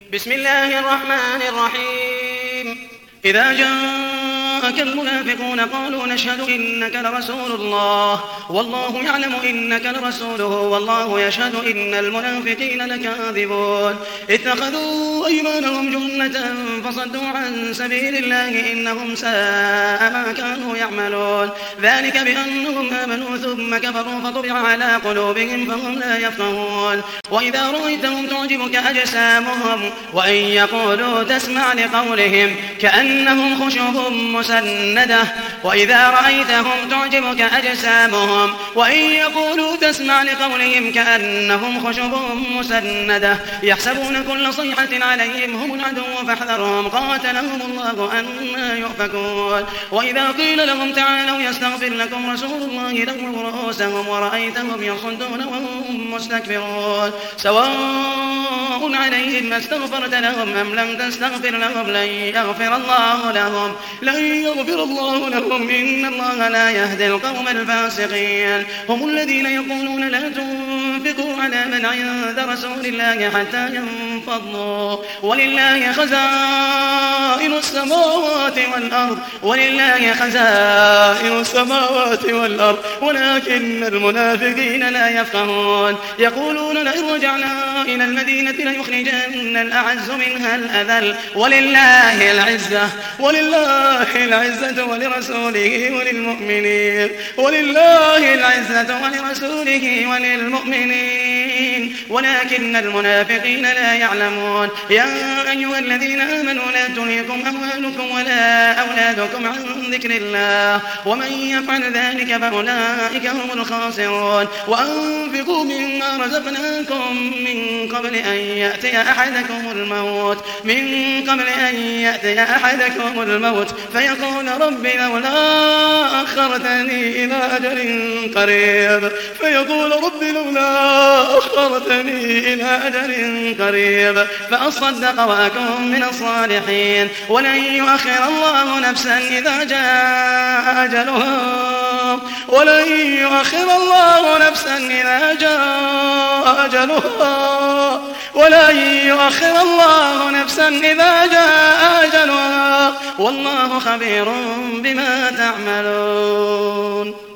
بسم الله الرحمن الرحيم. إذا جاءك المنافقون قالوا نشهد إنك لرسول الله والله يعلم إنك لرسوله والله يشهد إن المنافقين لكاذبون. اتخذوا أيمانهم جنة فصدوا عن سبيل الله إنهم ساء ما كانوا يعملون. ذلك بأنهم آمنوا ثم كفروا فطبع على قلوبهم فهم لا يفقهون. وإذا رأيتهم تعجبك أجسامهم وإن يقولوا تسمع لقولهم كأنهم خشب مسندة. وإذا رأيتهم تعجبك أجسامهم وإن يقولوا تسمع لقولهم كأنهم خشب مسندة يحسبون كل صيحة عليهم هم العدو فاحذرهم قاتلهم الله أنى يؤفكون. وإذا قيل لهم تعالوا يستغفر لكم رسول الله لووا رؤوسهم ورأيتهم يصدون وهم مستكبرون. سواء عليهم استغفرت لهم أم لم تستغفر لهم لن يغفر الله لهم إن الله لا يهدي القوم الفاسقين. هم الذين يقولون لا تنفقوا على من عند رسول الله حتى ينفضوا ولله خزائن السماوات والأرض ولكن المنافقين لا يفقهون. يقولون لئن رجعنا إلى المدينة ليخرجن الأعز منها الأذل ولله العزة ولرسوله ولكن المنافقين لا يعلمون. يا أيها الذين آمنوا لا تلهكم أموالكم ولا أولادكم عن ذكر الله ومن يفعل ذلك فأولئك هم الخاسرون. وأنفقوا مما رزقناكم من قبل أن يأتي أحدكم الموت فيقول رب لولا أخرتني إلى أجل قريب فأصدق وأكن من الصالحين. ولن يؤخر الله نفسا إذا جاء أجلها والله خبير بما تعملون.